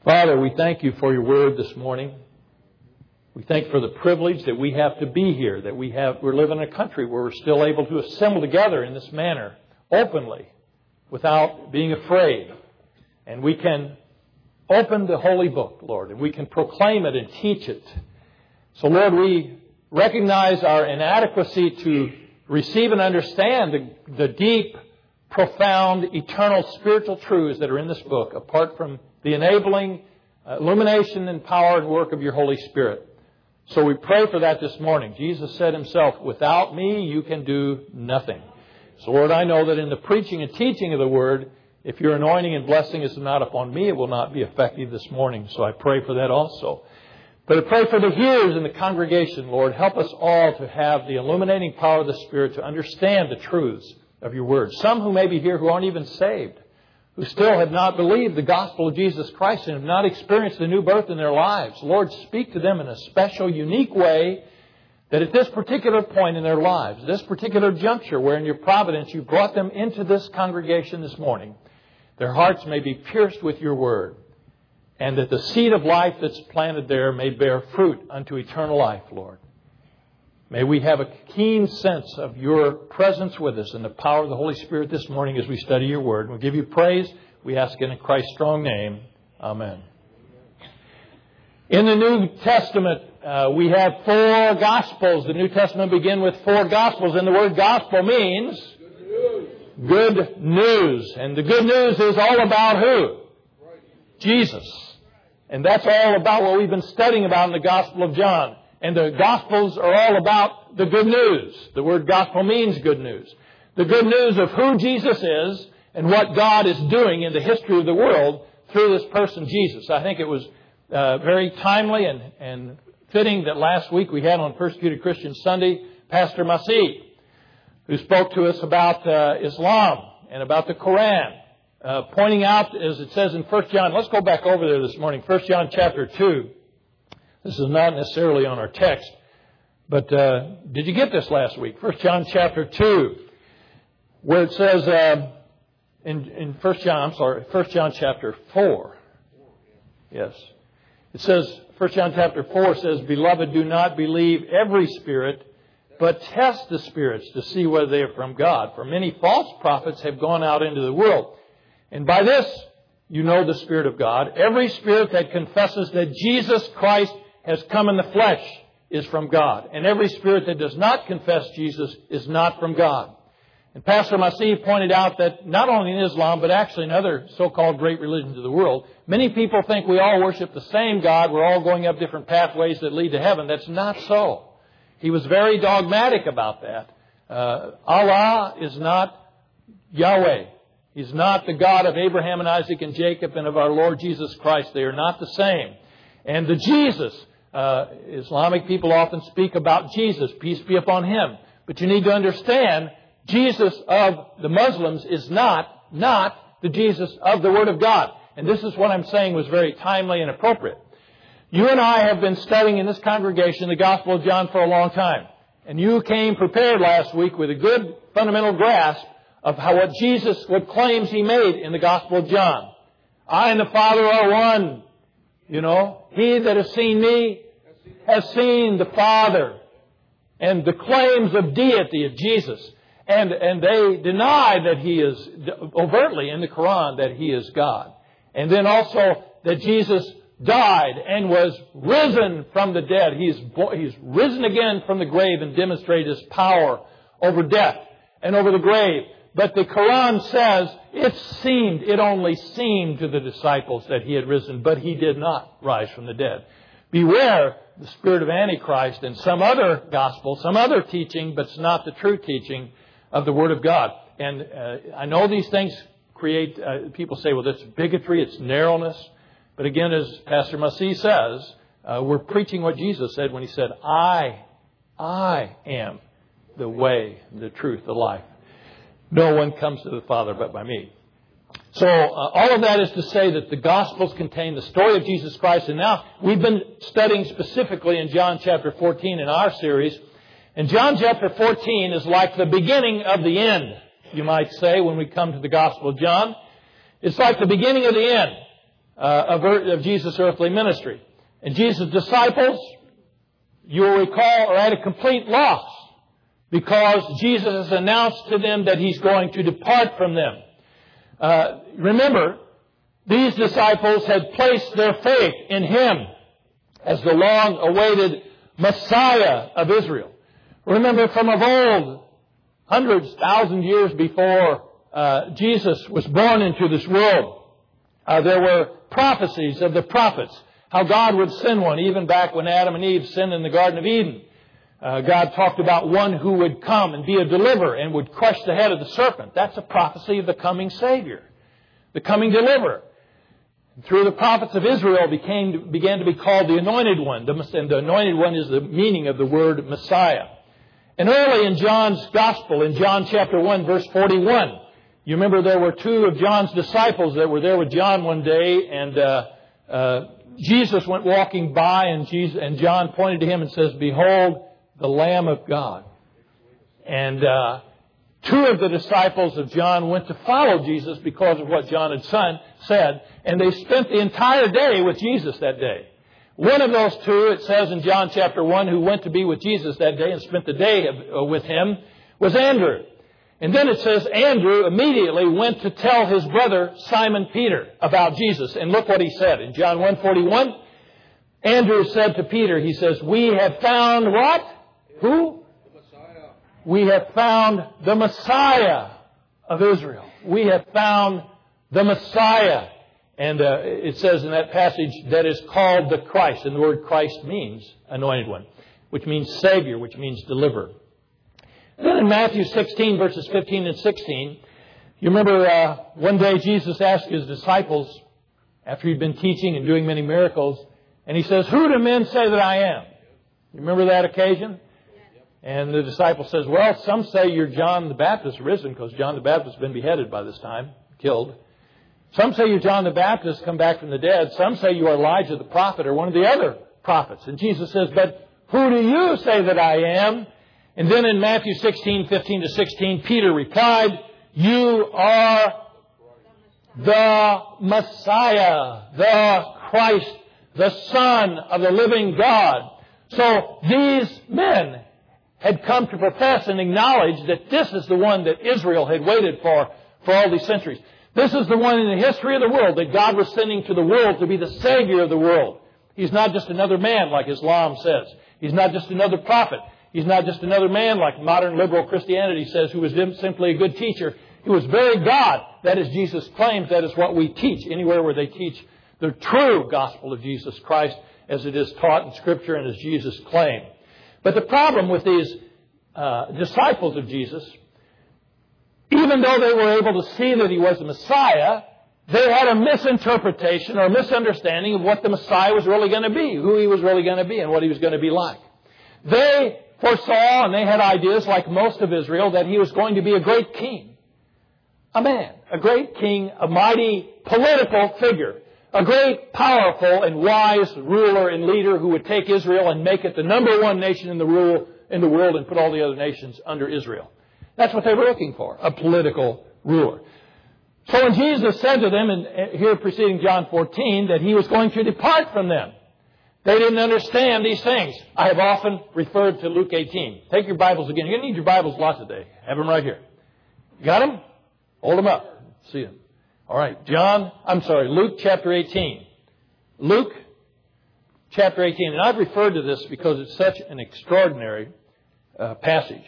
Father, we thank you for your word this morning. We thank you for the privilege that we have to be here, that we're living in a country where we're still able to assemble together in this manner, openly, without being afraid. And we can open the holy book, Lord, and we can proclaim it and teach it. So, Lord, we recognize our inadequacy to receive and understand the deep, profound, eternal, spiritual truths that are in this book, apart from the enabling illumination and power and work of your Holy Spirit. So we pray for that this morning. Jesus said himself, without me, you can do nothing. So, Lord, I know that in the preaching and teaching of the Word, if your anointing and blessing is not upon me, it will not be effective this morning. So I pray for that also. But I pray for the hearers in the congregation, Lord. Help us all to have the illuminating power of the Spirit to understand the truths of your Word. Some who may be here who aren't even saved, who still have not believed the gospel of Jesus Christ and have not experienced the new birth in their lives. Lord, speak to them in a special, unique way that at this particular point in their lives, this particular juncture where in your providence you brought them into this congregation this morning, their hearts may be pierced with your word, and that the seed of life that's planted there may bear fruit unto eternal life, Lord. May we have a keen sense of your presence with us and the power of the Holy Spirit this morning as we study your word. We'll give you praise. We ask it in Christ's strong name. Amen. In the New Testament, we have 4 Gospels. The New Testament begins with 4 Gospels, and the word gospel means good news. And the good news is all about who? Jesus. And that's all about what we've been studying about in the Gospel of John. And the Gospels are all about the good news. The word gospel means good news. The good news of who Jesus is and what God is doing in the history of the world through this person, Jesus. I think it was very timely and fitting that last week we had on Persecuted Christian Sunday, Pastor Masih, who spoke to us about Islam and about the Quran, pointing out, as it says in 1 John, let's go back over there this morning, 1 John chapter 2. This is not necessarily on our text, but did you get this last week? 1 John chapter 2, where it says in 1 John chapter 4. Yes. It says, 1 John chapter 4 says, Beloved, do not believe every spirit, but test the spirits to see whether they are from God. For many false prophets have gone out into the world. And by this, you know the Spirit of God. Every spirit that confesses that Jesus Christ has come in the flesh is from God. And every spirit that does not confess Jesus is not from God. And Pastor Masih pointed out that not only in Islam, but actually in other so-called great religions of the world, many people think we all worship the same God. We're all going up different pathways that lead to heaven. That's not so. He was very dogmatic about that. Allah is not Yahweh. He's not the God of Abraham and Isaac and Jacob and of our Lord Jesus Christ. They are not the same. And the Jesus, Islamic people often speak about Jesus, peace be upon him. But you need to understand, Jesus of the Muslims is not the Jesus of the Word of God. And this is what I'm saying was very timely and appropriate. You and I have been studying in this congregation the Gospel of John for a long time. And you came prepared last week with a good fundamental grasp of what claims he made in the Gospel of John. I and the Father are one. You know, he that has seen me has seen the Father. And the claims of deity of Jesus. And they deny that he is, overtly in the Quran, that he is God. And then also that Jesus died and was risen from the dead. He's risen again from the grave and demonstrated his power over death and over the grave. But the Quran says it only seemed to the disciples that he had risen, but he did not rise from the dead. Beware the spirit of Antichrist and some other gospel, some other teaching, but it's not the true teaching of the Word of God. And I know these things create, people say, well, that's bigotry, it's narrowness. But again, as Pastor Masih says, we're preaching what Jesus said when he said, I am the way, the truth, the life. No one comes to the Father but by me. So all of that is to say that the Gospels contain the story of Jesus Christ. And now we've been studying specifically in John chapter 14 in our series. And John chapter 14 is like the beginning of the end, you might say, when we come to the Gospel of John. It's like the beginning of the end. of Jesus' earthly ministry. And Jesus' disciples, you will recall, are at a complete loss because Jesus has announced to them that He's going to depart from them. Remember, these disciples had placed their faith in Him as the long-awaited Messiah of Israel. Remember, from of old, hundreds, thousands years before Jesus was born into this world, there were prophecies of the prophets, how God would send one, even back when Adam and Eve sinned in the Garden of Eden. God talked about one who would come and be a deliverer and would crush the head of the serpent. That's a prophecy of the coming Savior, the coming deliverer. And through the prophets of Israel began to be called the Anointed One. And the Anointed One is the meaning of the word Messiah. And early in John's Gospel, in John chapter 1, verse 41, you remember there were two of John's disciples that were there with John one day, and Jesus went walking by, and John pointed to him and says, "Behold, the Lamb of God." And two of the disciples of John went to follow Jesus because of what John had said, and they spent the entire day with Jesus that day. One of those two, it says in John chapter 1, who went to be with Jesus that day and spent the day with Him, was Andrew. And then it says Andrew immediately went to tell his brother Simon Peter about Jesus. And look what he said in John 1:41. Andrew said to Peter, he says, "We have found" what? Who? The Messiah. "We have found the Messiah of Israel." We have found the Messiah. And it says in that passage that is called the Christ. And the word Christ means Anointed One, which means Savior, which means Deliverer. Then in Matthew 16, verses 15 and 16, you remember one day Jesus asked His disciples, after He'd been teaching and doing many miracles, and He says, "Who do men say that I am?" You remember that occasion? And the disciple says, "Well, some say you're John the Baptist risen," because John the Baptist has been beheaded by this time, killed. "Some say you're John the Baptist come back from the dead. Some say you are Elijah the prophet or one of the other prophets." And Jesus says, "But who do you say that I am?" And then in Matthew 16, 15 to 16, Peter replied, "You are the Messiah, the Christ, the Son of the living God." So these men had come to profess and acknowledge that this is the one that Israel had waited for all these centuries. This is the one in the history of the world that God was sending to the world to be the Savior of the world. He's not just another man like Islam says. He's not just another prophet. He's not just another man like modern liberal Christianity says who was simply a good teacher. He was very God. That is Jesus claims. That is what we teach anywhere where they teach the true gospel of Jesus Christ as it is taught in Scripture and as Jesus claimed. But the problem with these disciples of Jesus, even though they were able to see that He was the Messiah, they had a misinterpretation or misunderstanding of what the Messiah was really going to be, who He was really going to be, and what He was going to be like. They foresaw, and they had ideas like most of Israel, that He was going to be a great king. A man, a great king, a mighty political figure, a great, powerful, and wise ruler and leader who would take Israel and make it the number one nation in the world and put all the other nations under Israel. That's what they were looking for, a political ruler. So when Jesus said to them, and here preceding John 14, that He was going to depart from them, they didn't understand these things. I have often referred to Luke 18. Take your Bibles again. You're going to need your Bibles a lot today. Have them right here. You got them? Hold them up. See them. All right. Luke chapter 18. Luke chapter 18. And I've referred to this because it's such an extraordinary passage.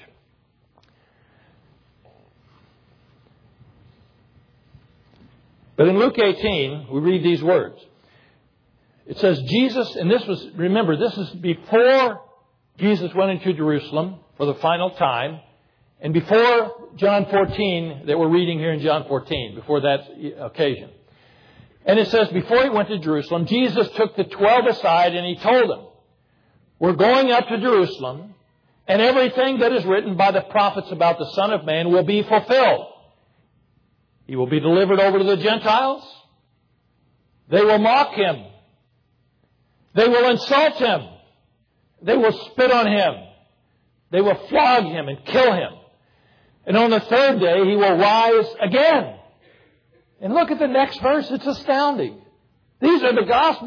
But in Luke 18, we read these words. It says Jesus, and this is before Jesus went into Jerusalem for the final time, and before John 14 that we're reading here in John 14, before that occasion. And it says, before He went to Jerusalem, Jesus took the 12 aside and He told them, "We're going up to Jerusalem, and everything that is written by the prophets about the Son of Man will be fulfilled. He will be delivered over to the Gentiles. They will mock Him. They will insult Him. They will spit on Him. They will flog Him and kill Him. And on the third day, He will rise again." And look at the next verse. It's astounding. These are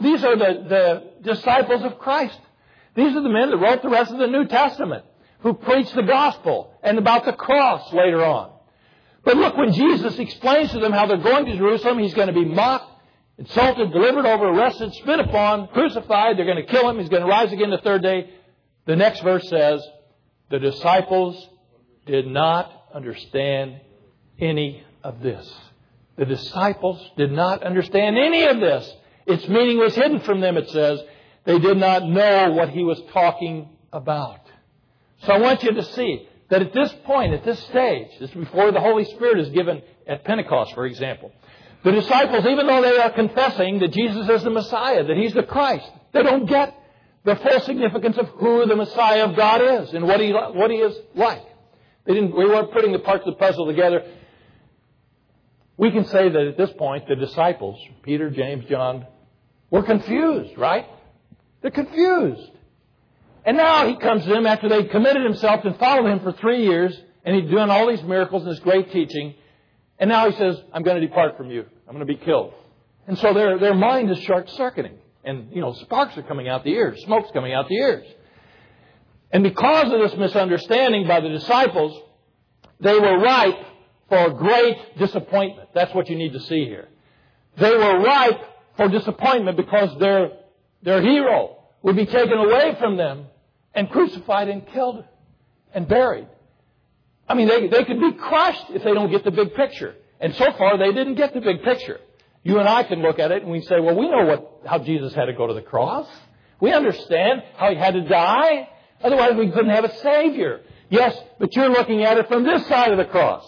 the disciples of Christ. These are the men that wrote the rest of the New Testament, who preached the gospel and about the cross later on. But look, when Jesus explains to them how they're going to Jerusalem, He's going to be mocked, insulted, delivered over, arrested, spit upon, crucified. They're going to kill Him. He's going to rise again the third day. The next verse says, the disciples did not understand any of this. The disciples did not understand any of this. Its meaning was hidden from them, it says. They did not know what He was talking about. So I want you to see that at this point, at this stage, this is before the Holy Spirit is given at Pentecost, for example, the disciples, even though they are confessing that Jesus is the Messiah, that He's the Christ, they don't get the full significance of who the Messiah of God is and what He is like. We weren't putting the parts of the puzzle together. We can say that at this point, the disciples, Peter, James, John, were confused, right? They're confused. And now He comes to them after they've committed Himself and followed Him for 3 years, and He's doing all these miracles and this great teaching. And now He says, I'm going to depart from you. I'm going to be killed. And so their mind is short-circuiting. And, sparks are coming out the ears. Smoke's coming out the ears. And because of this misunderstanding by the disciples, they were ripe for great disappointment. That's what you need to see here. They were ripe for disappointment because their hero would be taken away from them and crucified and killed and buried. I mean, they could be crushed if they don't get the big picture. And so far, they didn't get the big picture. You and I can look at it and we say, well, we know how Jesus had to go to the cross. We understand how He had to die. Otherwise, we couldn't have a Savior. Yes, but you're looking at it from this side of the cross.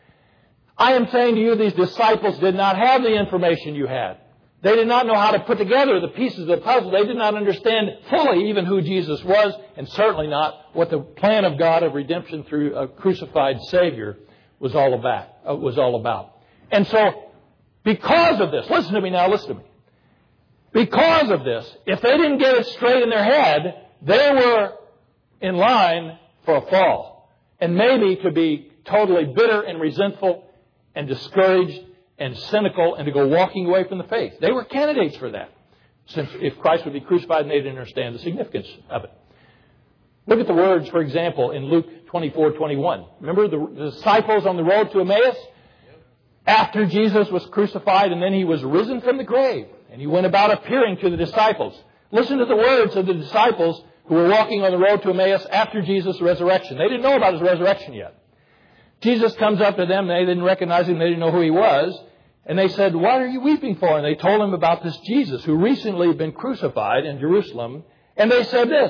I am saying to you, these disciples did not have the information you had. They did not know how to put together the pieces of the puzzle. They did not understand fully even who Jesus was, and certainly not what the plan of God of redemption through a crucified Savior was all about. And so, because of this, listen to me now, listen to me. Because of this, if they didn't get it straight in their head, they were in line for a fall. And maybe to be totally bitter and resentful and discouraged and cynical and to go walking away from the faith. They were candidates for that. Since if Christ would be crucified and they didn't understand the significance of it. Look at the words, for example, in Luke 24:21. Remember the disciples on the road to Emmaus? After Jesus was crucified and then He was risen from the grave. And He went about appearing to the disciples. Listen to the words of the disciples who were walking on the road to Emmaus after Jesus' resurrection. They didn't know about His resurrection yet. Jesus comes up to them. They didn't recognize Him. They didn't know who He was. And they said, what are you weeping for? And they told Him about this Jesus who recently had been crucified in Jerusalem. And they said this,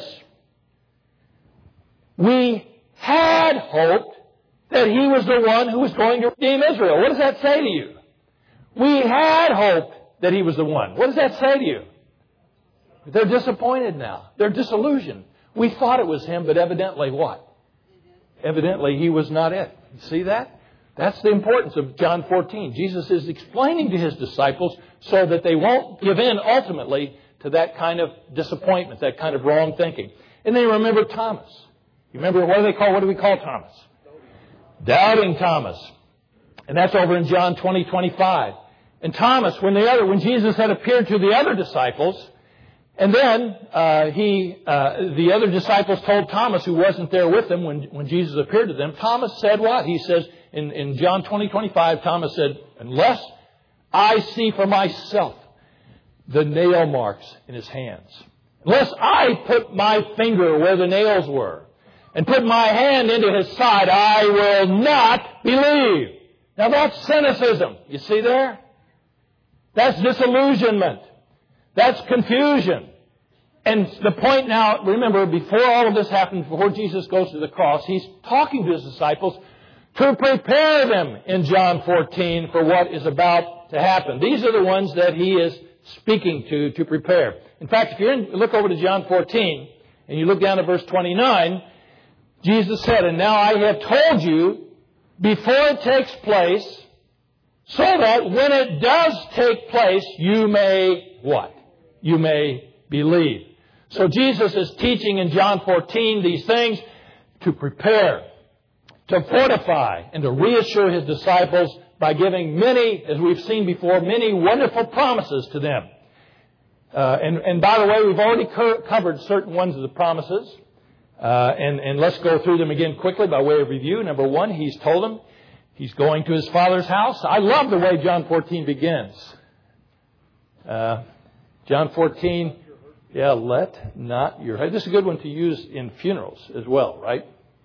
we had hoped that He was the one who was going to redeem Israel. What does that say to you? We had hoped that He was the one. What does that say to you? They're disappointed now. They're disillusioned. We thought it was Him, but evidently what? Evidently He was not it. You see that? That's the importance of John 14. Jesus is explaining to His disciples so that they won't give in ultimately to that kind of disappointment, that kind of wrong thinking. And then remember Thomas. You remember what do we call Thomas? Doubting Thomas. And that's over in John 20:25. And Thomas, when Jesus had appeared to the other disciples, and then the other disciples told Thomas, who wasn't there with them when Jesus appeared to them, Thomas said what? He says in John 20:25, Thomas said, unless I see for myself the nail marks in His hands, unless I put my finger where the nails were and put my hand into His side, I will not believe. Now that's cynicism. You see there? That's disillusionment. That's confusion. And the point now, remember, before all of this happened, before Jesus goes to the cross, He's talking to His disciples to prepare them in John 14 for what is about to happen. These are the ones that He is speaking to prepare. In fact, if you look over to John 14 and you look down at verse 29, Jesus said, and now I have told you before it takes place, so that when it does take place, you may what? You may believe. So Jesus is teaching in John 14 these things to prepare, to fortify, and to reassure His disciples by giving many, as we've seen before, many wonderful promises to them. And by the way, we've already covered certain ones of the promises. And let's go through them again quickly by way of review. Number one, He's told them He's going to His Father's house. I love the way John 14 begins. John 14, let not your heart. This is a good one to use in funerals as well, right?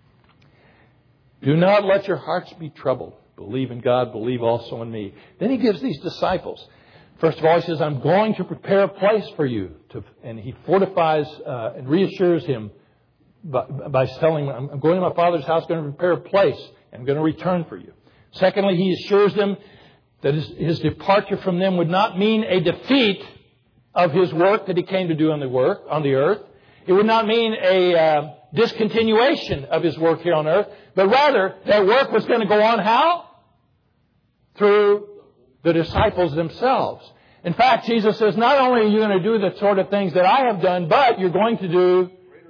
Do not let your hearts be troubled. Believe in God, believe also in me. Then He gives these disciples. First of all, He says, I'm going to prepare a place for you. And He fortifies and reassures him by telling them, I'm going to my Father's house, going to prepare a place, and I'm going to return for you. Secondly, He assures them that His departure from them would not mean a defeat of His work that He came to do on the earth. It would not mean a discontinuation of His work here on earth, but rather that work was going to go on how? Through the disciples themselves. In fact, Jesus says, not only are you going to do the sort of things that I have done, but you're going to do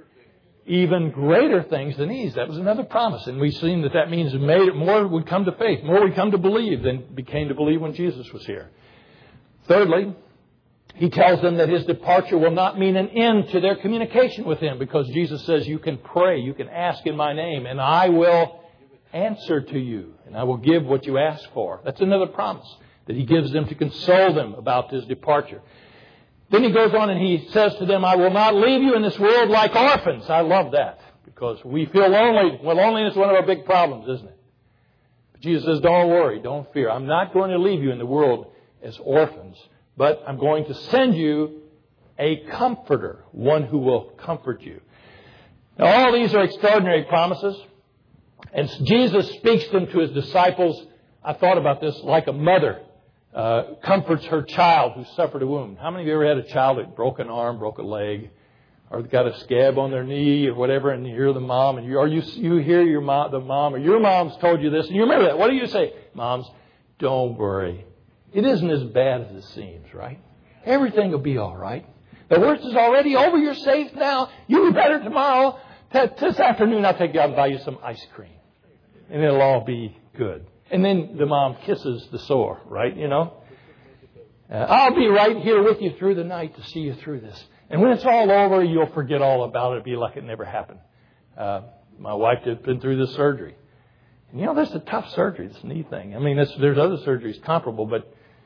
even greater things than these. That was another promise. And we've seen that means more would come to faith, more would come to believe than became to believe when Jesus was here. Thirdly, He tells them that His departure will not mean an end to their communication with Him, because Jesus says you can pray, you can ask in my name, and I will answer to you, and I will give what you ask for. That's another promise that He gives them to console them about His departure. Then He goes on and He says to them, I will not leave you in this world like orphans. I love that, because we feel lonely. Well, loneliness is one of our big problems, isn't it? But Jesus says, don't worry, don't fear. I'm not going to leave you in the world as orphans, but I'm going to send you a comforter, one who will comfort you. Now, all these are extraordinary promises. And Jesus speaks them to His disciples. I thought about this like a mother comforts her child who suffered a wound. How many of you ever had a child that broke an arm, broke a leg, or got a scab on their knee or whatever, and you hear the mom, and you hear the mom, or your mom's told you this, and you remember that. What do you say? Moms, don't worry. It isn't as bad as it seems, right? Everything will be all right. The worst is already over. You're safe now. You'll be better tomorrow. This afternoon, I'll take you out and buy you some ice cream. And it'll all be good. And then the mom kisses the sore, right? You know? I'll be right here with you through the night to see you through this. And when it's all over, you'll forget all about it. It'll be like it never happened. My wife had been through this surgery. And you know, this is a tough surgery, this knee thing. I mean, there's other surgeries comparable, but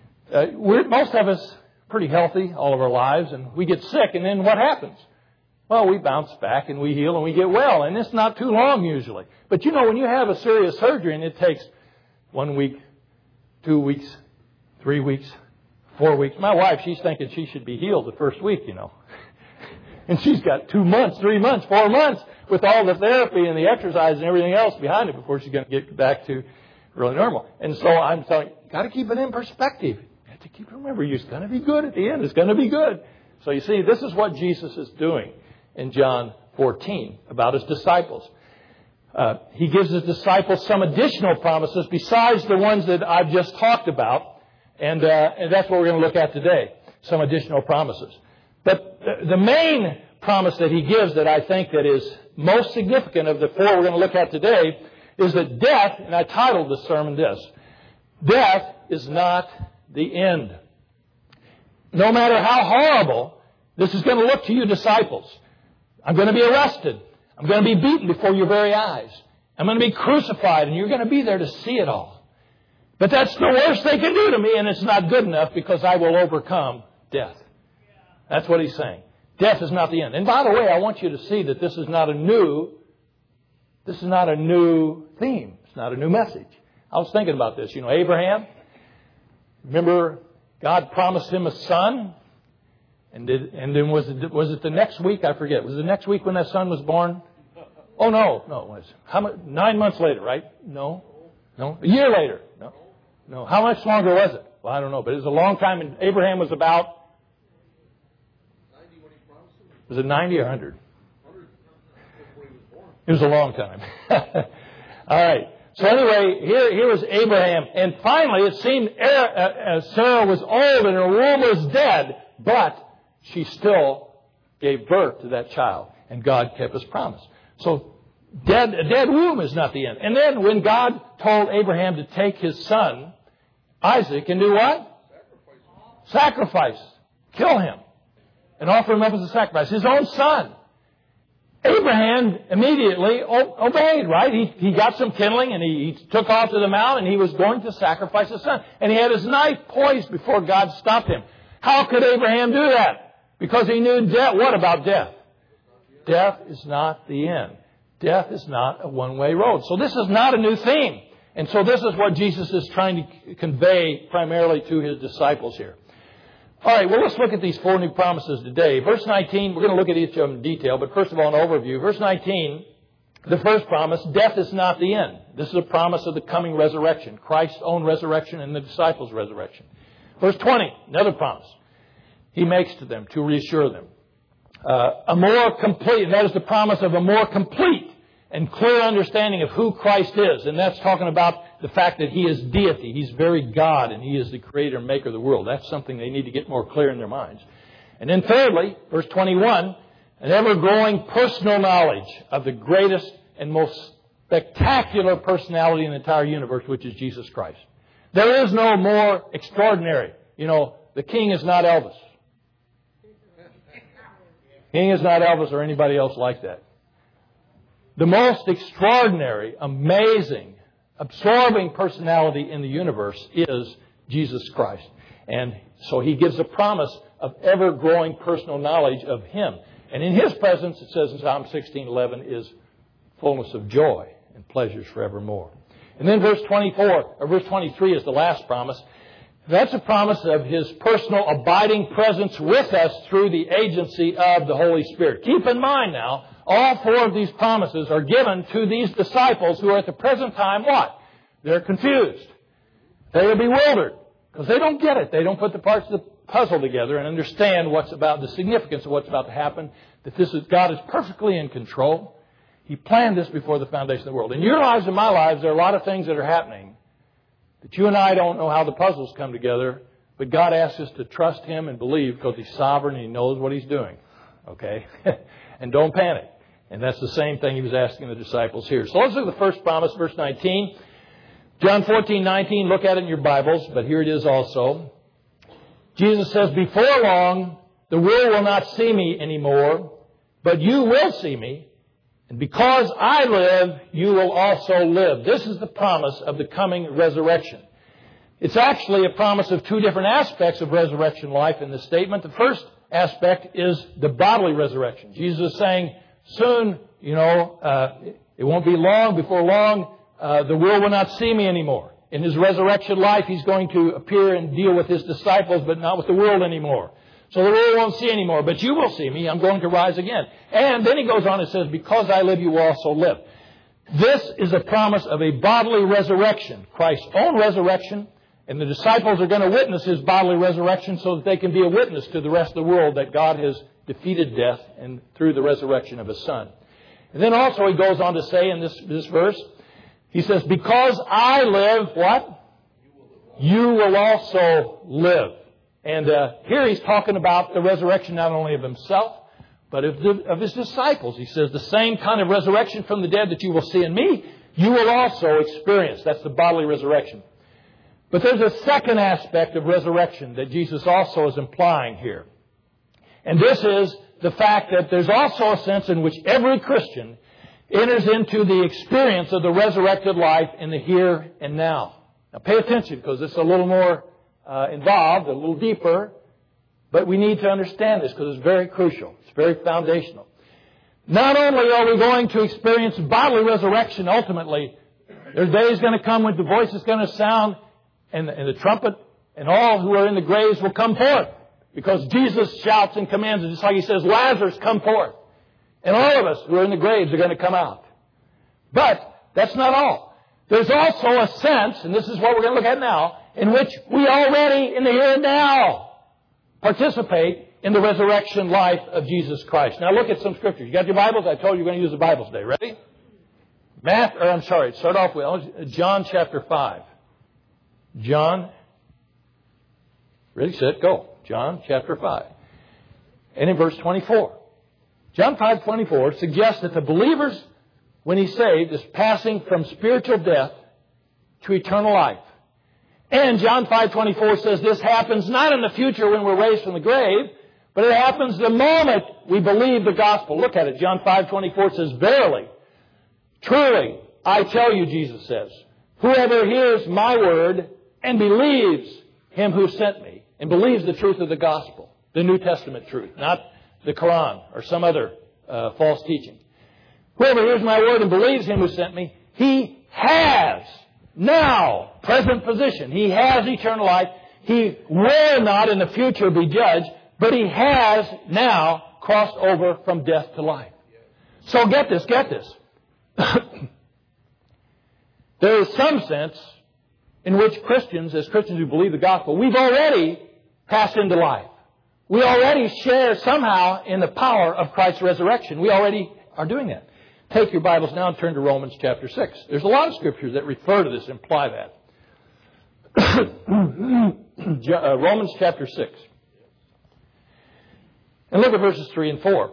most of us pretty healthy all of our lives, and we get sick, and then what happens? Well, we bounce back and we heal and we get well, and it's not too long usually. But you know, when you have a serious surgery and it takes 1 week, 2 weeks, 3 weeks, 4 weeks. My wife, she's thinking she should be healed the first week, you know. And she's got 2 months, 3 months, 4 months with all the therapy and the exercise and everything else behind it before she's going to get back to really normal. And so I'm telling you, got to keep it in perspective. You have to keep remember, it's going to be good at the end. It's going to be good. So you see, this is what Jesus is doing in John 14 about His disciples. He gives His disciples some additional promises besides the ones that I've just talked about. And that's what we're going to look at today. Some additional promises. But the main promise that He gives that I think that is most significant of the four we're going to look at today is that death, and I titled the sermon this, death is not the end. No matter how horrible this is going to look to you disciples. I'm going to be arrested. I'm going to be beaten before your very eyes. I'm going to be crucified, and you're going to be there to see it all. But that's the worst they can do to me, and it's not good enough because I will overcome death. That's what He's saying. Death is not the end. And by the way, I want you to see that this is not a new theme. It's not a new message. I was thinking about this. You know, Abraham, remember God promised him a son? And then was it the next week? I forget. Was it the next week when that son was born? Oh, no. No, it was 9 months later, right? No. A year later? No. How much longer was it? Well, I don't know. But it was a long time. And Abraham was about... 90 when he promised him. Was it 90 or 100? 100 when he was born. It was a long time. All right. So anyway, here was Abraham. And finally, it seemed Sarah was old and her womb was dead. But she still gave birth to that child. And God kept His promise. So a dead womb is not the end. And then when God told Abraham to take his son, Isaac, and do what? Sacrifice. Kill him. and offer him up as a sacrifice. His own son. Abraham immediately obeyed, right? He got some kindling and he took off to the mount and he was going to sacrifice his son. And he had his knife poised before God stopped him. How could Abraham do that? Because he knew death. What about death? Death is not the end. Death is not a one-way road. So this is not a new theme. And so this is what Jesus is trying to convey primarily to his disciples here. All right, well, let's look at these 4 new promises today. Verse 19, we're going to look at each of them in detail, but first of all, an overview. Verse 19, the first promise, death is not the end. This is a promise of the coming resurrection, Christ's own resurrection and the disciples' resurrection. Verse 20, another promise he makes to them to reassure them. A more complete, that is the promise of a more complete and clear understanding of who Christ is. And that's talking about the fact that He is deity. He's very God and He is the creator and maker of the world. That's something they need to get more clear in their minds. And then thirdly, verse 21, an ever-growing personal knowledge of the greatest and most spectacular personality in the entire universe, which is Jesus Christ. There is no more extraordinary. You know, the King is not Elvis. King is not Elvis or anybody else like that. The most extraordinary, amazing, absorbing personality in the universe is Jesus Christ. And so He gives a promise of ever-growing personal knowledge of Him. And in His presence, it says in Psalm 16:11, is fullness of joy and pleasures forevermore. And then verse 23 is the last promise. That's a promise of His personal abiding presence with us through the agency of the Holy Spirit. Keep in mind now, all 4 of these promises are given to these disciples who are at the present time what? They're confused. They are bewildered because they don't get it. They don't put the parts of the puzzle together and understand what's about the significance of what's about to happen, that God is perfectly in control. He planned this before the foundation of the world. In your lives and my lives, there are a lot of things that are happening that you and I don't know how the puzzles come together, but God asks us to trust Him and believe because He's sovereign and He knows what He's doing. Okay? And don't panic. And that's the same thing He was asking the disciples here. So let's look at the first promise, verse 19. John 14:19, look at it in your Bibles, but here it is also. Jesus says, before long, the world will not see me anymore, but you will see me. And because I live, you will also live. This is the promise of the coming resurrection. It's actually a promise of 2 different aspects of resurrection life in this statement. The first aspect is the bodily resurrection. Jesus is saying, soon, it won't be long. Before long, the world will not see me anymore. In His resurrection life, He's going to appear and deal with His disciples, but not with the world anymore. So the world won't see anymore, but you will see me. I'm going to rise again. And then He goes on and says, because I live, you will also live. This is a promise of a bodily resurrection, Christ's own resurrection, and the disciples are going to witness His bodily resurrection so that they can be a witness to the rest of the world that God has defeated death and through the resurrection of His Son. And then also He goes on to say in this verse, He says, because I live, what? You will also live. And here He's talking about the resurrection not only of Himself, but of His disciples. He says the same kind of resurrection from the dead that you will see in me, you will also experience. That's the bodily resurrection. But there's a second aspect of resurrection that Jesus also is implying here. And this is the fact that there's also a sense in which every Christian enters into the experience of the resurrected life in the here and now. Now pay attention because it's a little more involved, a little deeper, but we need to understand this because it's very crucial. It's very foundational. Not only are we going to experience bodily resurrection ultimately, there's days going to come when the voice is going to sound and the trumpet and all who are in the graves will come forth because Jesus shouts and commands it, just like He says, Lazarus, come forth. And all of us who are in the graves are going to come out. But that's not all. There's also a sense, and this is what we're going to look at now, in which we already, in the here and now, participate in the resurrection life of Jesus Christ. Now look at some scriptures. You got your Bibles? I told you we're going to use the Bibles today. Ready? Start off with John chapter 5. John, ready, set, go. John chapter 5. And in verse 24. John 5:24 suggests that the believers, when he's saved, is passing from spiritual death to eternal life. And John 5:24 says this happens not in the future when we're raised from the grave, But it happens the moment we believe the gospel. Look at it. John 5:24 says, "Verily, truly, I tell you," Jesus says, "whoever hears my word and believes him who sent me," and believes the truth of the gospel, the New Testament truth, not the Quran or some other false teaching. "Whoever hears my word and believes him who sent me, he has now, present position, he has eternal life. He will not in the future be judged, but he has now crossed over from death to life." So get this. There is some sense in which Christians, as Christians who believe the gospel, we've already passed into life. We already share somehow in the power of Christ's resurrection. We already are doing that. Take your Bibles now and turn to Romans chapter 6. There's a lot of scriptures that refer to this, imply that. Romans chapter 6. And look at verses 3 and 4.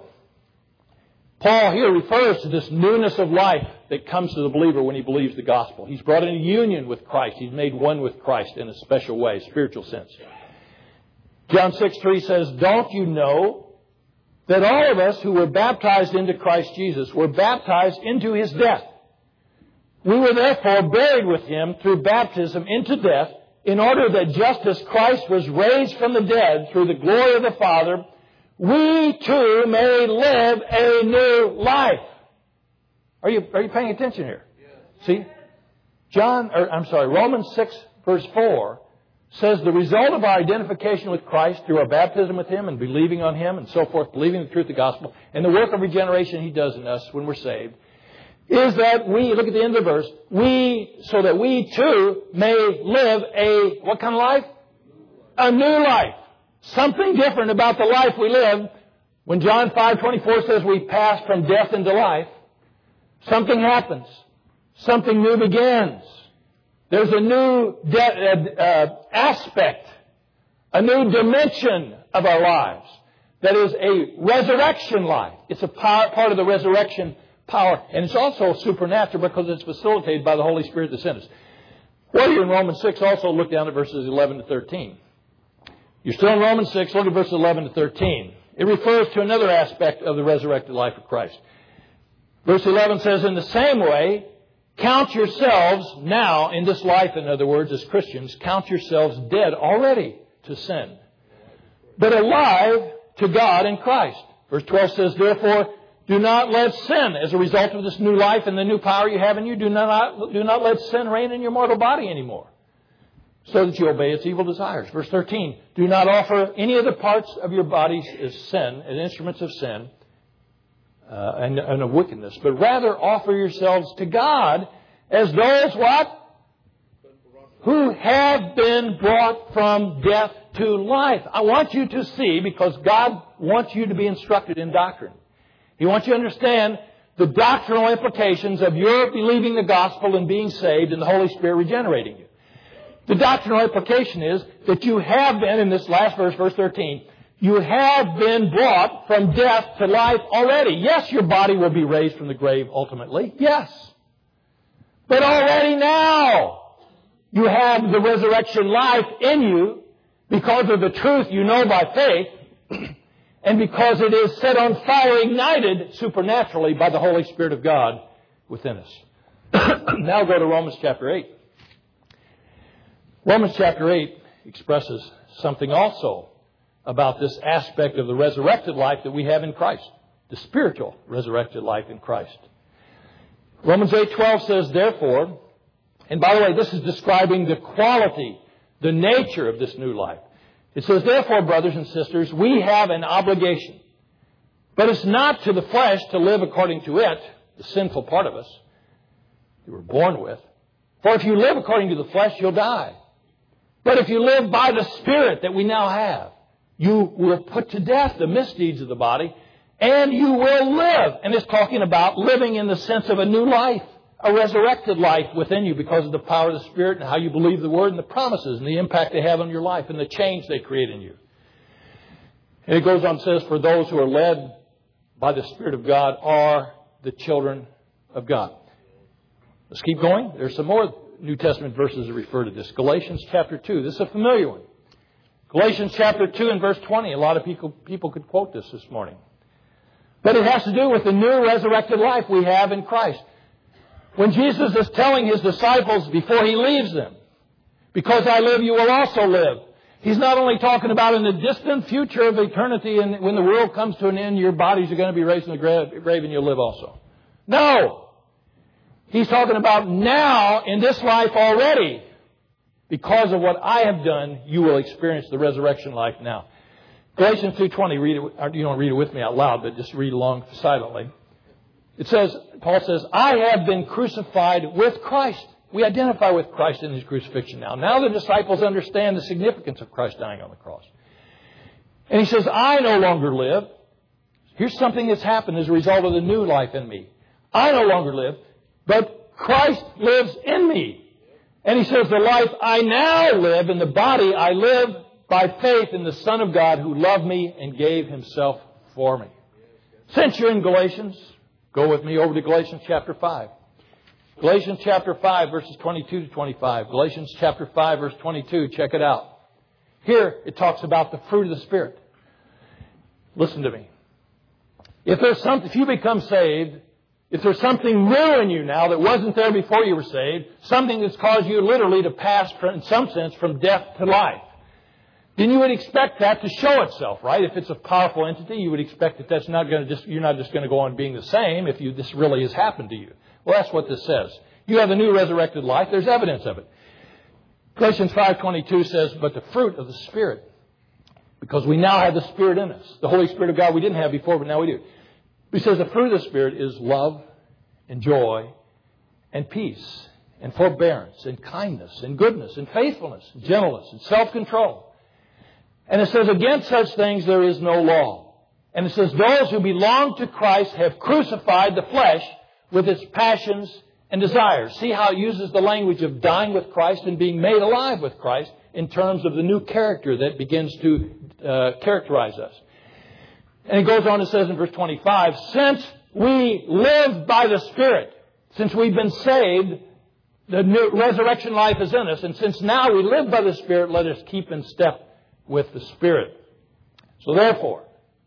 Paul here refers to this newness of life that comes to the believer when he believes the gospel. He's brought into union with Christ. He's made one with Christ in a special way, spiritual sense. John 6:3 says, "Don't you know that all of us who were baptized into Christ Jesus were baptized into his death? We were therefore buried with him through baptism into death, in order that just as Christ was raised from the dead through the glory of the Father, we too may live a new life." Are you paying attention here? Yes. See? Romans 6 verse 4 says the result of our identification with Christ through our baptism with him and believing on him and so forth, believing the truth of the gospel, and the work of regeneration he does in us when we're saved, is that we, look at the end of the verse, so that we too may live a, what kind of life? A new life. Something different about the life we live. When John 5:24 says we pass from death into life, something happens. Something new begins. There's a new aspect, a new dimension of our lives that is a resurrection life. It's a part of the resurrection power. And it's also supernatural because it's facilitated by the Holy Spirit that's in us. While you're in Romans 6, also look down at verses 11 to 13. You're still in Romans 6, look at verses 11 to 13. It refers to another aspect of the resurrected life of Christ. Verse 11 says, "In the same way, count yourselves now in this life," in other words, as Christians, count yourselves dead already to sin, but alive to God in Christ. Verse 12 says, "Therefore, do not let sin," as a result of this new life and the new power you have in you, do not let sin reign in your mortal body anymore, so that you obey its evil desires. Verse 13, "Do not offer any of the parts of your bodies as sin, as instruments of sin, and of wickedness, but rather offer yourselves to God as those," what? "Who have been brought from death to life." I want you to see, because God wants you to be instructed in doctrine. He wants you to understand the doctrinal implications of your believing the gospel and being saved and the Holy Spirit regenerating you. The doctrinal implication is that you have been, in this last verse, verse 13, you have been brought from death to life already. Yes, your body will be raised from the grave ultimately. Yes. But already now, you have the resurrection life in you because of the truth you know by faith and because it is set on fire, ignited supernaturally by the Holy Spirit of God within us. Now go to Romans chapter 8. Romans chapter 8 expresses something also about this aspect of the resurrected life that we have in Christ, the spiritual resurrected life in Christ. Romans 8:12 says, "Therefore," and by the way, this is describing the quality, the nature of this new life. It says, "Therefore, brothers and sisters, we have an obligation, but it's not to the flesh to live according to it," the sinful part of us that we're born with. "For if you live according to the flesh, you'll die. But if you live by the Spirit that we now have, you will put to death the misdeeds of the body, and you will live." And it's talking about living in the sense of a new life, a resurrected life within you because of the power of the Spirit and how you believe the Word and the promises and the impact they have on your life and the change they create in you. And it goes on and says, "For those who are led by the Spirit of God are the children of God." Let's keep going. There's some more New Testament verses that refer to this. Galatians chapter 2. This is a familiar one. Galatians chapter 2 and verse 20. A lot of people could quote this morning. But it has to do with the new resurrected life we have in Christ. When Jesus is telling His disciples before He leaves them, because I live, you will also live. He's not only talking about in the distant future of eternity, and when the world comes to an end, your bodies are going to be raised in the grave and you'll live also. No! He's talking about now in this life already. Because of what I have done, you will experience the resurrection life now. Galatians 2:20, read it, you don't read it with me out loud, but just read along silently. It says, Paul says, I have been crucified with Christ. We identify with Christ in His crucifixion now. Now the disciples understand the significance of Christ dying on the cross. And he says, I no longer live. Here's something that's happened as a result of the new life in me. I no longer live, but Christ lives in me. And he says, the life I now live in the body, I live by faith in the Son of God who loved me and gave Himself for me. Since you're in Galatians, go with me over to Galatians chapter 5. Galatians chapter 5, verses 22 to 25. Galatians chapter 5, verse 22. Check it out. Here it talks about the fruit of the Spirit. Listen to me. If you become saved, if there's something new in you now that wasn't there before you were saved, something that's caused you literally to pass, in some sense, from death to life, then you would expect that to show itself, right? If it's a powerful entity, you would expect that you're not just going to go on being the same if this really has happened to you. Well, that's what this says. You have a new resurrected life. There's evidence of it. Galatians 5:22 says, but the fruit of the Spirit, because we now have the Spirit in us. The Holy Spirit of God we didn't have before, but now we do. He says the fruit of the Spirit is love and joy and peace and forbearance and kindness and goodness and faithfulness and gentleness and self-control. And it says against such things there is no law. And it says those who belong to Christ have crucified the flesh with its passions and desires. See how it uses the language of dying with Christ and being made alive with Christ in terms of the new character that begins to characterize us. And it goes on and says in verse 25, since we live by the Spirit, since we've been saved, the new resurrection life is in us. And since now we live by the Spirit, let us keep in step with the Spirit. So therefore,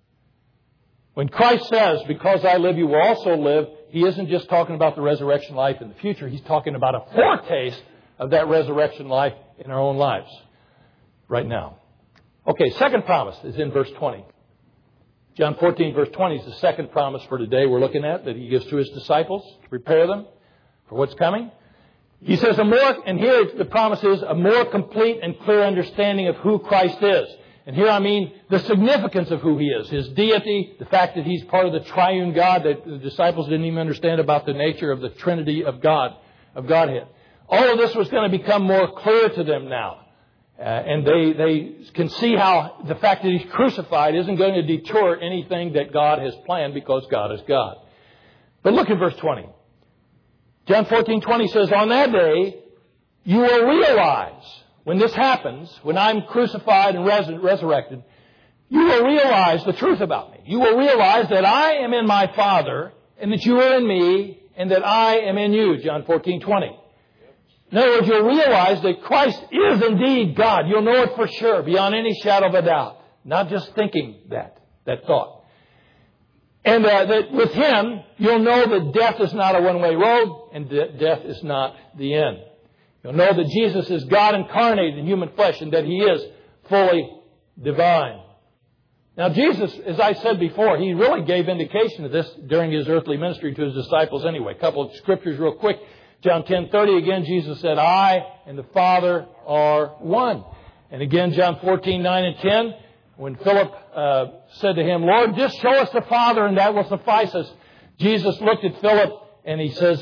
when Christ says, because I live, you will also live, He isn't just talking about the resurrection life in the future. He's talking about a foretaste of that resurrection life in our own lives right now. Okay, second promise is in verse 20. John 14, verse 20 is the second promise for today we're looking at that He gives to His disciples to prepare them for what's coming. He says and here the promise is a more complete and clear understanding of who Christ is. And here I mean the significance of who He is. His deity, the fact that He's part of the triune God that the disciples didn't even understand about the nature of the Trinity of God, of Godhead. All of this was going to become more clear to them now. And they can see how the fact that He's crucified isn't going to detour anything that God has planned because God is God. But look at verse 20. John 14:20 says, on that day, you will realize, when this happens, when I'm crucified and resurrected, you will realize the truth about me. You will realize that I am in my Father, and that you are in me, and that I am in you. John 14:20. In other words, you'll realize that Christ is indeed God. You'll know it for sure, beyond any shadow of a doubt. Not just thinking that thought. And that with Him, you'll know that death is not a one-way road, and death is not the end. You'll know that Jesus is God incarnated in human flesh, and that He is fully divine. Now, Jesus, as I said before, He really gave indication of this during His earthly ministry to His disciples anyway. A couple of scriptures real quick. John 10:30, again, Jesus said, I and the Father are one. And again, John 14:9 and 10, when Philip said to Him, Lord, just show us the Father and that will suffice us. Jesus looked at Philip and He says,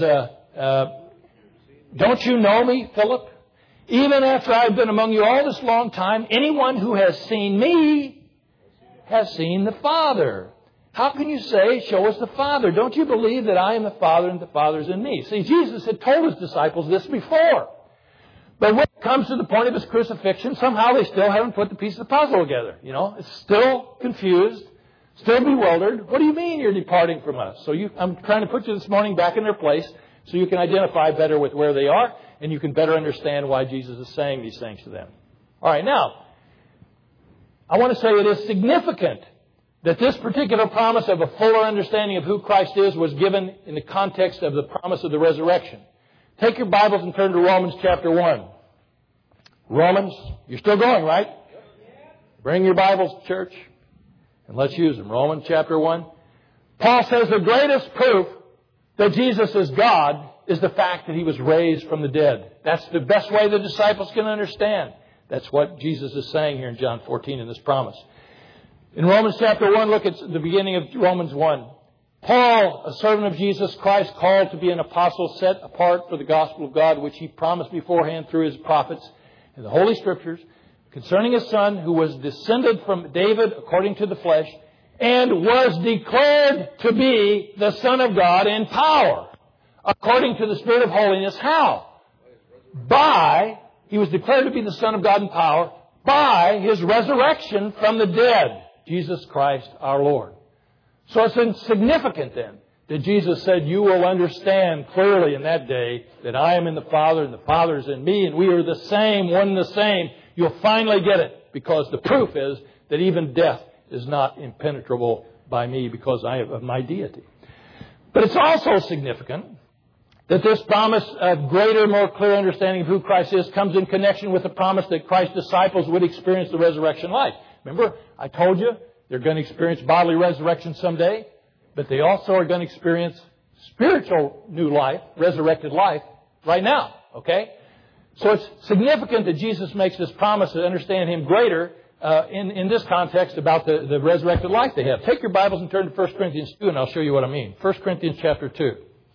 don't you know me, Philip? Even after I've been among you all this long time, anyone who has seen me has seen the Father. How can you say, show us the Father? Don't you believe that I am the Father and the Father is in me? See, Jesus had told His disciples this before. But when it comes to the point of His crucifixion, somehow they still haven't put the pieces of the puzzle together. You know, it's still confused, still bewildered. What do you mean you're departing from us? So I'm trying to put you this morning back in their place so you can identify better with where they are and you can better understand why Jesus is saying these things to them. All right, now, I want to say it is significant that this particular promise of a fuller understanding of who Christ is was given in the context of the promise of the resurrection. Take your Bibles and turn to Romans chapter 1. Romans, you're still going, right? Bring your Bibles, church, and let's use them. Romans chapter 1. Paul says the greatest proof that Jesus is God is the fact that He was raised from the dead. That's the best way the disciples can understand. That's what Jesus is saying here in John 14 in this promise. In Romans chapter 1, look at the beginning of Romans 1. Paul, a servant of Jesus Christ, called to be an apostle, set apart for the gospel of God, which He promised beforehand through His prophets in the Holy Scriptures, concerning His Son, who was descended from David according to the flesh, and was declared to be the Son of God in power, according to the Spirit of holiness. How? He was declared to be the Son of God in power by His resurrection from the dead, Jesus Christ our Lord. So it's significant then that Jesus said, you will understand clearly in that day that I am in the Father and the Father is in me and we are the same, one and the same. You'll finally get it because the proof is that even death is not impenetrable by me because I have of my deity. But it's also significant that this promise of greater, more clear understanding of who Christ is comes in connection with the promise that Christ's disciples would experience the resurrection life. Remember, I told you they're going to experience bodily resurrection someday, but they also are going to experience spiritual new life, resurrected life, right now. Okay? So it's significant that Jesus makes this promise to understand Him greater in this context about the resurrected life they have. Take your Bibles and turn to 1 Corinthians 2 and I'll show you what I mean. 1 Corinthians chapter 2.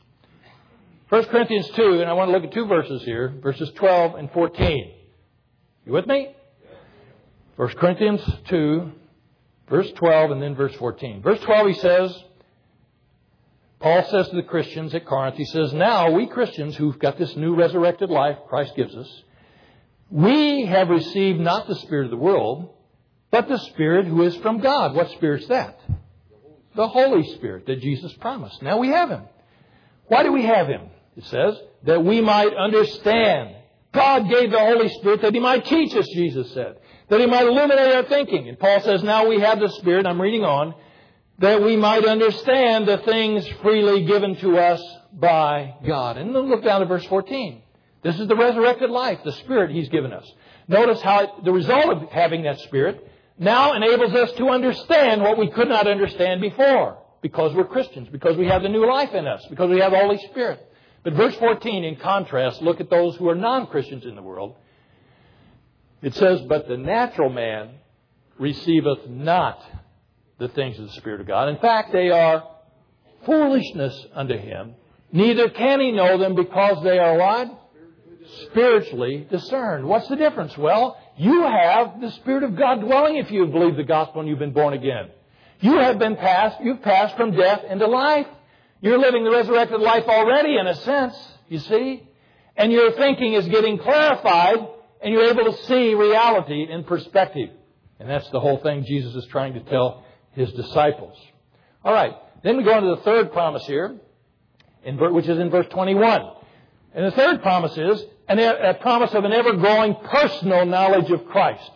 1 Corinthians 2, and I want to look at two verses here, verses 12 and 14. You with me? 1 Corinthians 2, verse 12 and then verse 14. Verse 12 he says, Paul says to the Christians at Corinth, he says, now we Christians who've got this new resurrected life Christ gives us, we have received not the spirit of the world, but the Spirit who is from God. What Spirit's that? The Holy Spirit that Jesus promised. Now we have Him. Why do we have Him? It says, that we might understand. God gave the Holy Spirit that He might teach us, Jesus said. That He might illuminate our thinking. And Paul says, now we have the Spirit, I'm reading on, that we might understand the things freely given to us by God. And then look down to verse 14. This is the resurrected life, the Spirit He's given us. Notice how the result of having that Spirit now enables us to understand what we could not understand before. Because we're Christians, because we have the new life in us, because we have the Holy Spirit. But verse 14, in contrast, look at those who are non-Christians in the world. It says, but the natural man receiveth not the things of the Spirit of God. In fact, they are foolishness unto him. Neither can he know them because they are what? Spiritually discerned. What's the difference? Well, you have the Spirit of God dwelling if you believe the gospel and you've been born again. You've passed from death into life. You're living the resurrected life already in a sense, you see. And your thinking is getting clarified and you're able to see reality in perspective. And that's the whole thing Jesus is trying to tell His disciples. All right. Then we go into the third promise here, which is in verse 21. And the third promise is a promise of an ever-growing personal knowledge of Christ.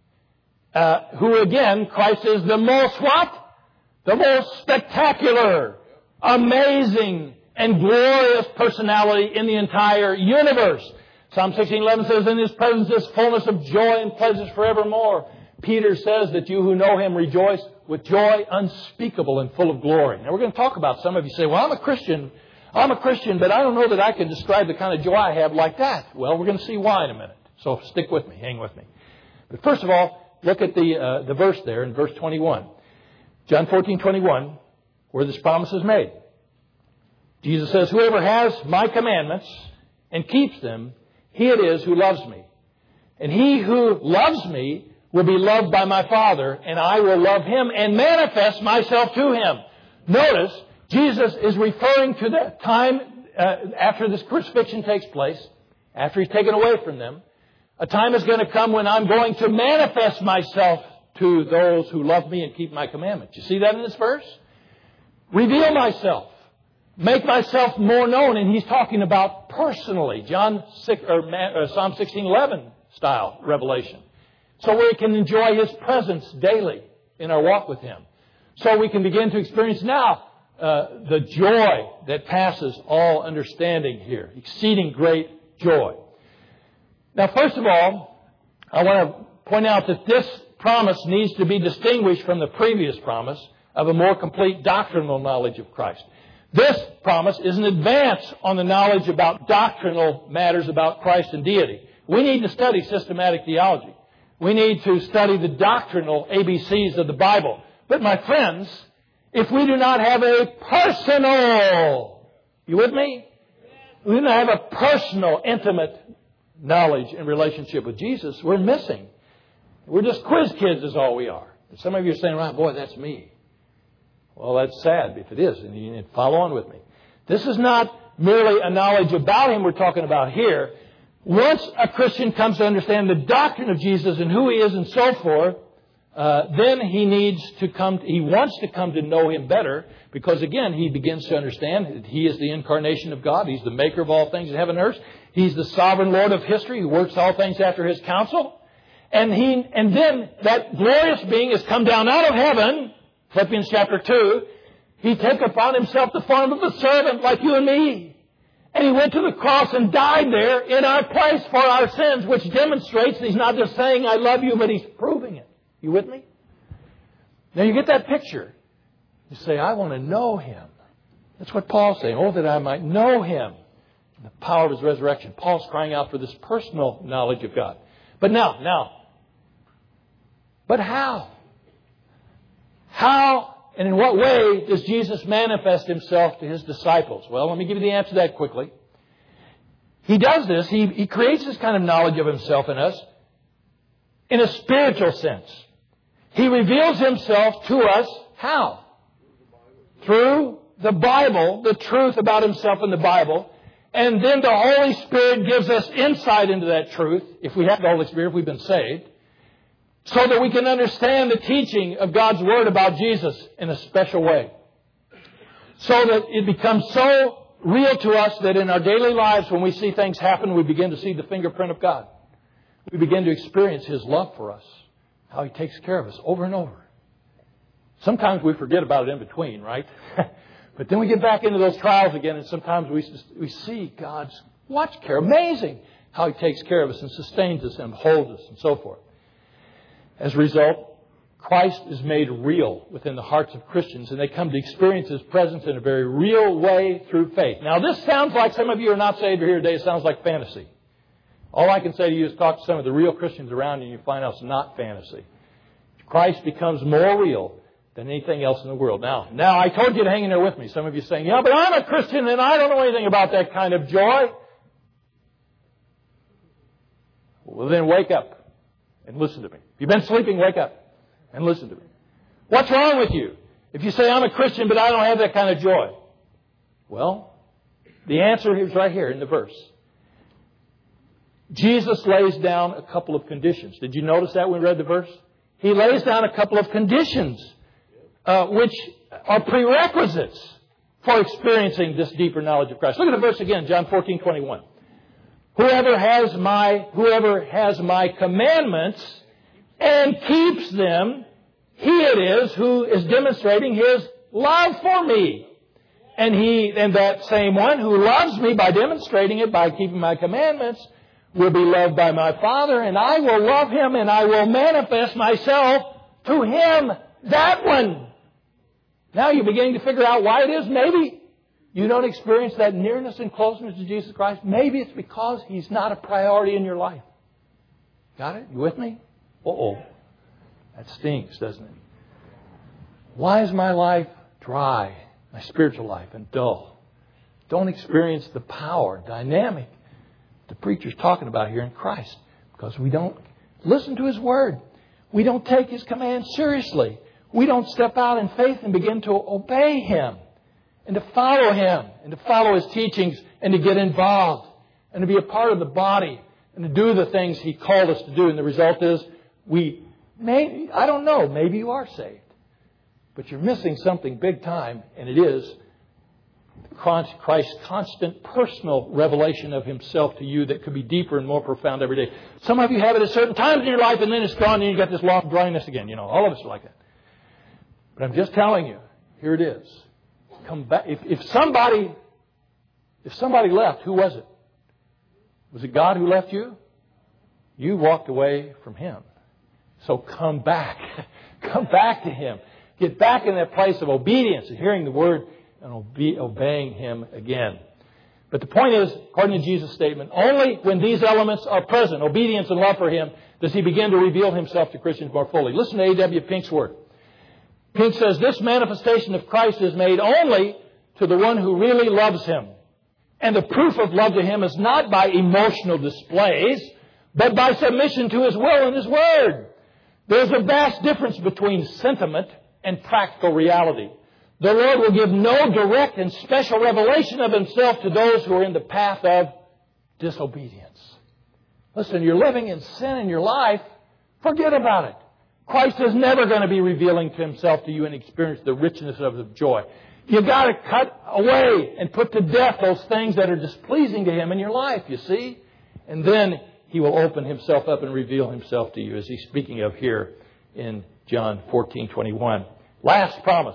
Who again, Christ is the most what? The most spectacular, amazing, and glorious personality in the entire universe. Psalm 16:11 says, in His presence is fullness of joy and pleasures forevermore. Peter says that you who know Him rejoice with joy unspeakable and full of glory. Now we're going to talk about, some of you say, well, I'm a Christian, but I don't know that I can describe the kind of joy I have like that. Well, we're going to see why in a minute. So stick with me, hang with me. But first of all, look at the verse there in verse 21. John 14:21, where this promise is made. Jesus says, whoever has my commandments and keeps them, he it is who loves me. And he who loves me will be loved by my Father, and I will love him and manifest myself to him. Notice, Jesus is referring to the time after this crucifixion takes place, after He's taken away from them. A time is going to come when I'm going to manifest myself to those who love me and keep my commandments. You see that in this verse? Reveal myself. Make myself more known. And He's talking about personally. Psalm 16:11 style revelation. so we can enjoy His presence daily in our walk with Him. So we can begin to experience now the joy that passes all understanding here. Exceeding great joy. Now, first of all, I want to point out that this promise needs to be distinguished from the previous promise of a more complete doctrinal knowledge of Christ. This promise is an advance on the knowledge about doctrinal matters about Christ and deity. We need to study systematic theology. We need to study the doctrinal ABCs of the Bible. But my friends, if we do not have a personal, you with me? We do not have a personal, intimate knowledge and relationship with Jesus, we're missing. We're just quiz kids is all we are. And some of you are saying, right, boy, that's me. Well, that's sad if it is, and you need to follow on with me. This is not merely a knowledge about Him we're talking about here. Once a Christian comes to understand the doctrine of Jesus and who He is and so forth, then he wants to come to know Him better, because again, he begins to understand that He is the incarnation of God. He's the maker of all things in heaven and earth. He's the sovereign Lord of history who works all things after His counsel. And then that glorious being has come down out of heaven, Philippians chapter 2. He took upon Himself the form of a servant like you and me. And He went to the cross and died there in our place for our sins, which demonstrates that He's not just saying, I love you, but He's proving it. You with me? Now you get that picture. You say, I want to know Him. That's what Paul's saying. Oh, that I might know Him. The power of His resurrection. Paul's crying out for this personal knowledge of God. But but how? How and in what way does Jesus manifest Himself to His disciples? Well, let me give you the answer to that quickly. He does this. He creates this kind of knowledge of Himself in us in a spiritual sense. He reveals Himself to us how? Through the Bible, the truth about Himself in the Bible. And then the Holy Spirit gives us insight into that truth, if we have the Holy Spirit, if we've been saved, so that we can understand the teaching of God's Word about Jesus in a special way. So that it becomes so real to us that in our daily lives, when we see things happen, we begin to see the fingerprint of God. We begin to experience His love for us, how He takes care of us over and over. Sometimes we forget about it in between, right? But then we get back into those trials again, and sometimes we see God's watch care. Amazing how He takes care of us and sustains us and holds us and so forth. As a result, Christ is made real within the hearts of Christians, and they come to experience His presence in a very real way through faith. Now, this sounds like, some of you are not saved here today, it sounds like fantasy. All I can say to you is talk to some of the real Christians around you, and you find out it's not fantasy. Christ becomes more real than anything else in the world. Now, I told you to hang in there with me. Some of you saying, yeah, but I'm a Christian and I don't know anything about that kind of joy. Well, then wake up and listen to me. If you've been sleeping, wake up and listen to me. What's wrong with you? If you say, I'm a Christian, but I don't have that kind of joy. Well, the answer is right here in the verse. Jesus lays down a couple of conditions. Did you notice that when we read the verse? He lays down a couple of conditions which are prerequisites for experiencing this deeper knowledge of Christ. Look at the verse again, John 14:21. Whoever has my commandments and keeps them, he it is who is demonstrating his love for me. And that same one who loves me by demonstrating it, by keeping my commandments, will be loved by my Father, and I will love him, and I will manifest myself to him, that one. Now you're beginning to figure out why it is maybe you don't experience that nearness and closeness to Jesus Christ. Maybe it's because He's not a priority in your life. Got it? You with me? Uh-oh. That stinks, doesn't it? Why is my life dry, my spiritual life, and dull? Don't experience the power, dynamic, the preacher's talking about here in Christ, because we don't listen to His Word. We don't take His commands seriously. We don't step out in faith and begin to obey Him and to follow Him and to follow His teachings and to get involved and to be a part of the body and to do the things He called us to do. And the result is I don't know, maybe you are saved, but you're missing something big time, and it is Christ's constant personal revelation of Himself to you that could be deeper and more profound every day. Some of you have it at certain times in your life, and then it's gone, and you got this long dryness again. You know, all of us are like that. But I'm just telling you, here it is. Come back. If somebody left, who was it? Was it God who left you? You walked away from Him. So come back. Come back to Him. Get back in that place of obedience and hearing the Word and obeying Him again. But the point is, according to Jesus' statement, only when these elements are present, obedience and love for Him, does He begin to reveal Himself to Christians more fully. Listen to A.W. Pink's word. Pink says, this manifestation of Christ is made only to the one who really loves Him. And the proof of love to Him is not by emotional displays, but by submission to His will and His Word. There's a vast difference between sentiment and practical reality. The Lord will give no direct and special revelation of Himself to those who are in the path of disobedience. Listen, you're living in sin in your life, forget about it. Christ is never going to be revealing to Himself to you and experience the richness of His joy. You've got to cut away and put to death those things that are displeasing to Him in your life, you see. And then He will open Himself up and reveal Himself to you, as He's speaking of here in John 14:21. Last promise.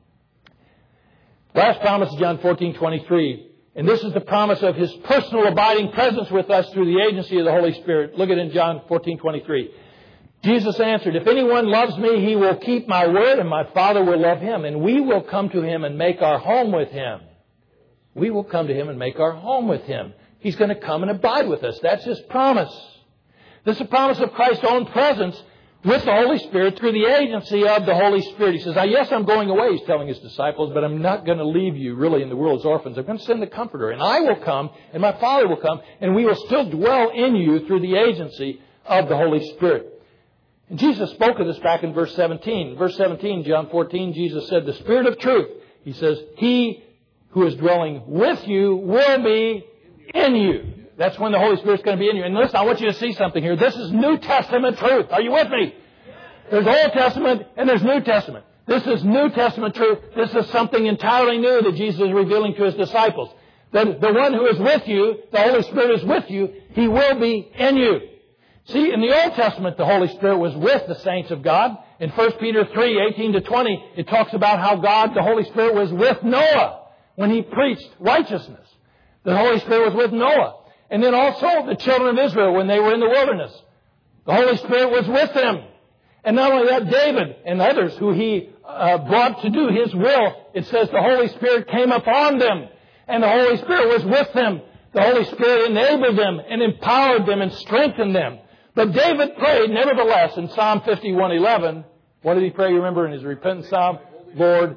Last promise is John 14:23. And this is the promise of His personal abiding presence with us through the agency of the Holy Spirit. Look at it in John 14:23. Jesus answered, if anyone loves me, he will keep my word, and my Father will love him, and we will come to him and make our home with him. We will come to him and make our home with him. He's going to come and abide with us. That's His promise. This is a promise of Christ's own presence with the Holy Spirit through the agency of the Holy Spirit. He says, yes, I'm going away, He's telling His disciples, but I'm not going to leave you really in the world as orphans. I'm going to send the Comforter, and I will come, and my Father will come, and we will still dwell in you through the agency of the Holy Spirit. And Jesus spoke of this back in verse 17. Verse 17, John 14, Jesus said, the Spirit of truth, He says, He who is dwelling with you will be in you. That's when the Holy Spirit's going to be in you. And listen, I want you to see something here. This is New Testament truth. Are you with me? There's Old Testament and there's New Testament. This is New Testament truth. This is something entirely new that Jesus is revealing to His disciples. That the one who is with you, the Holy Spirit is with you, He will be in you. See, in the Old Testament, the Holy Spirit was with the saints of God. In 1 Peter 3:18-20, it talks about how God, the Holy Spirit, was with Noah when he preached righteousness. The Holy Spirit was with Noah. And then also the children of Israel when they were in the wilderness. The Holy Spirit was with them. And not only that, David and others who He brought to do His will, it says the Holy Spirit came upon them. And the Holy Spirit was with them. The Holy Spirit enabled them and empowered them and strengthened them. But David prayed, nevertheless, in Psalm 51:11. What did he pray? You remember in his repentance psalm? Lord,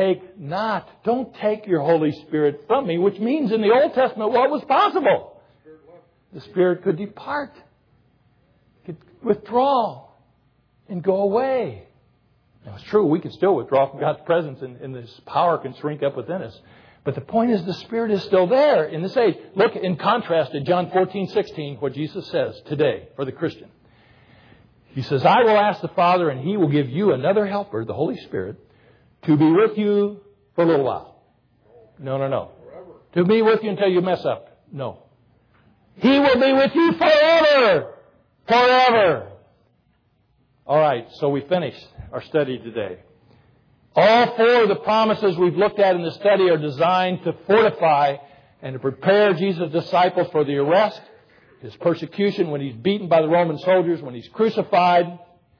don't take your Holy Spirit from me, which means in the Old Testament what was possible? The Spirit could depart, could withdraw, and go away. Now, it's true, we can still withdraw from God's presence and His power can shrink up within us. But the point is the Spirit is still there in this age. Look in contrast to John 14:16, what Jesus says today for the Christian. He says, I will ask the Father and He will give you another helper, the Holy Spirit, to be with you for a little while. No. Forever. To be with you until you mess up. No. He will be with you forever. Forever. All right, so we finished our study today. All four of the promises we've looked at in the study are designed to fortify and to prepare Jesus' disciples for the arrest, His persecution, when He's beaten by the Roman soldiers, when He's crucified.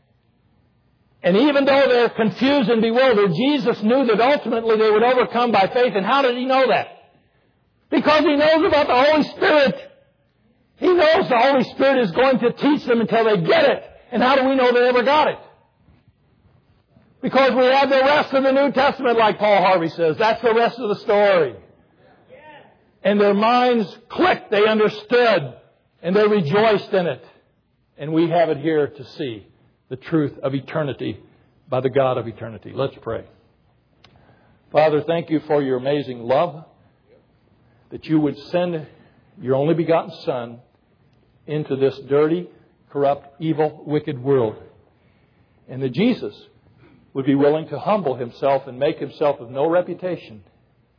And even though they're confused and bewildered, Jesus knew that ultimately they would overcome by faith. And how did He know that? Because He knows about the Holy Spirit. He knows the Holy Spirit is going to teach them until they get it. And how do we know they ever got it? Because we have the rest of the New Testament, like Paul Harvey says. That's the rest of the story. And their minds clicked. They understood. And they rejoiced in it. And we have it here to see the truth of eternity by the God of eternity. Let's pray. Father, thank You for Your amazing love. That You would send Your only begotten Son into this dirty, corrupt, evil, wicked world. And that Jesus would be willing to humble Himself and make Himself of no reputation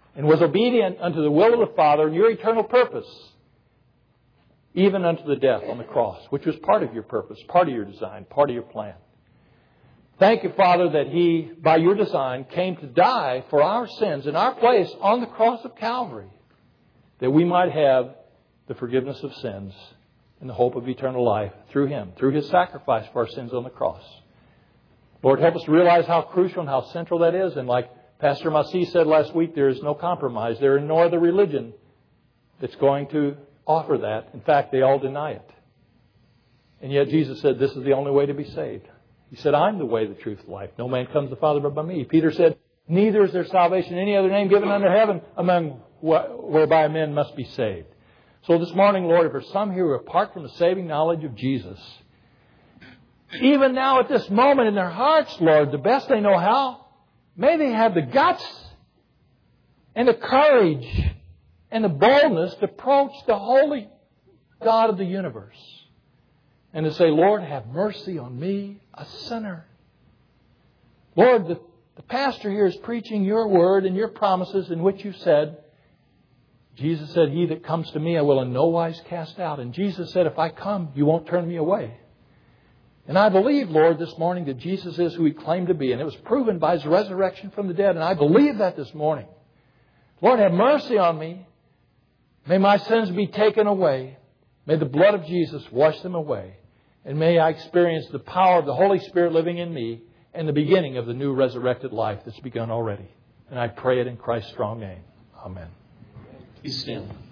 and was obedient unto the will of the Father and your eternal purpose, even unto the death on the cross, which was part of your purpose, part of your design, part of your plan. Thank you, Father, that He, by your design, came to die for our sins in our place on the cross of Calvary, that we might have the forgiveness of sins and the hope of eternal life through Him, through His sacrifice for our sins on the cross. Lord, help us to realize how crucial and how central that is. And like Pastor Massey said last week, there is no compromise. There is no other religion that's going to offer that. In fact, they all deny it. And yet Jesus said, this is the only way to be saved. He said, I'm the way, the truth, the life. No man comes to the Father but by me. Peter said, neither is there salvation in any other name given under heaven among whereby men must be saved. So this morning, Lord, if there's some here who are apart from the saving knowledge of Jesus, even now at this moment in their hearts, Lord, the best they know how, may they have the guts and the courage and the boldness to approach the holy God of the universe and to say, Lord, have mercy on me, a sinner. Lord, the pastor here is preaching your word and your promises in which you said, Jesus said, he that comes to me I will in no wise cast out. And Jesus said, if I come, you won't turn me away. And I believe, Lord, this morning that Jesus is who He claimed to be. And it was proven by His resurrection from the dead. And I believe that this morning. Lord, have mercy on me. May my sins be taken away. May the blood of Jesus wash them away. And may I experience the power of the Holy Spirit living in me and the beginning of the new resurrected life that's begun already. And I pray it in Christ's strong name. Amen. Please stand.